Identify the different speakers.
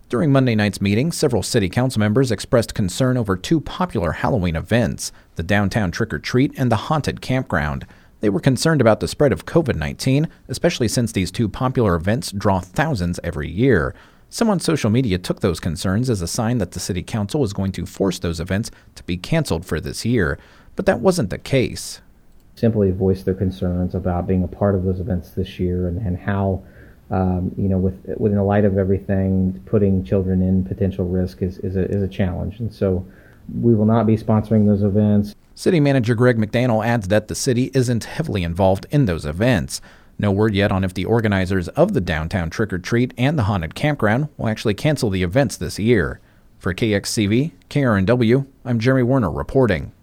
Speaker 1: During Monday night's meeting, several city council members expressed concern over two popular Halloween events, the downtown trick-or-treat and the haunted campground. They were concerned about the spread of COVID-19, especially since these two popular events draw thousands every year. Some on social media took those concerns as a sign that the city council was going to force those events to be canceled for this year, but that wasn't the case.
Speaker 2: Simply voiced their concerns about being a part of those events this year and how within the light of everything, putting children in potential risk is a challenge. And so we will not be sponsoring those events.
Speaker 1: City Manager Greg McDaniel adds that the city isn't heavily involved in those events. No word yet on if the organizers of the downtown trick-or-treat and the haunted campground will actually cancel the events this year. For KXCV, KRNW, I'm Jeremy Werner reporting.